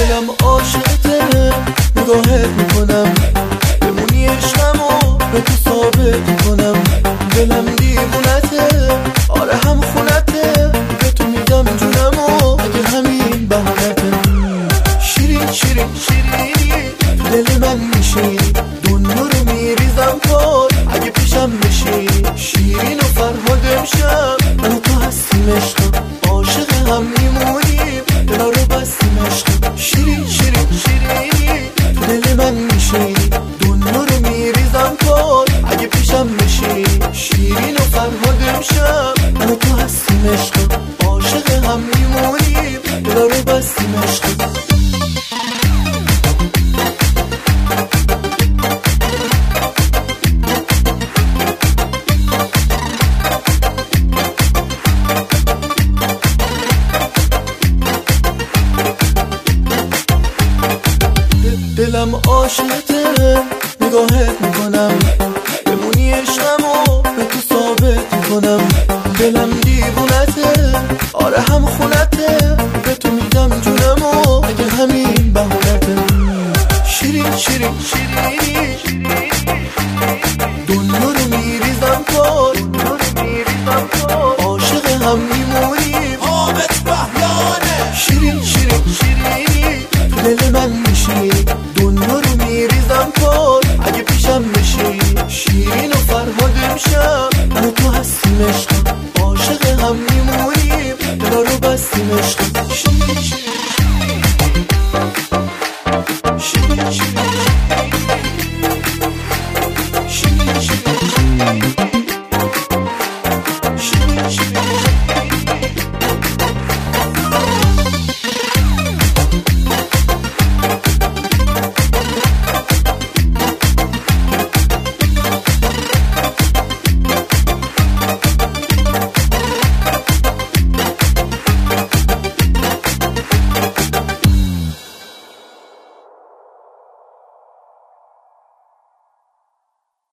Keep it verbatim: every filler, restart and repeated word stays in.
دلم عاشقته، نگاهت میکنم بمونی عشقمو به تو ثابت میکنم. دلم دیوونته، آره هم خونته، به تو میدم جونمو اگه همین بهانته. شیرین شیرین شیرینی تو دل من میشینی، دنیا رو میریزم پار اگه پیشم بشینی. شیرین و فرهاد امشب من و تو هستیم عشقم، عاشق هم میمونیم دلا رو بستیم عشقم. شیرین شیرین شیرینی تو دل من میشینی، دنیا رو میریزم پار اگه پیشم بشینی. شیرین و فرهاد امشب من و تو هستیم عشقم، عاشق هم میمونیم دلا رو بستیم عشقم. دلم عاشقته، نگاهت میکنم بمونی عشقمو به تو ثابت میکنم. دلم دیوونته، آره هم خونته، به تو میدم جونمو اگه همین بهونته. شیرین شیرین شیرینی دنیا رو میریزم پار، عاشق هم میمونیم حامد بهلانه. شیرین شیرین شیرینی تو دل من میشینی، دنیا رو میریزم پار اگه پیشم بشینی. شیرین و فرهاد امشب من و تو هستیم عشقم، عاشق هم میمونیم دلا رو بستیم عشقم. شیرین شیرین